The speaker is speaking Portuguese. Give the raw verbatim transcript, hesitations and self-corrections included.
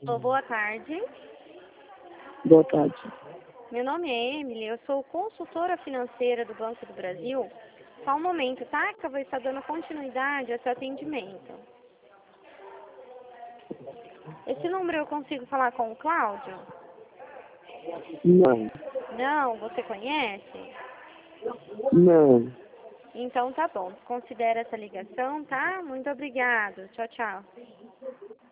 Alô, boa tarde. Boa tarde. Meu nome é Emily, eu sou consultora financeira do Banco do Brasil. Só um momento, tá? Que eu vou estar dando continuidade a seu atendimento. Esse número eu consigo falar com o Cláudio? Não, Não, você conhece? não. Então tá bom, considera essa ligação, tá? Muito obrigado. Tchau, tchau.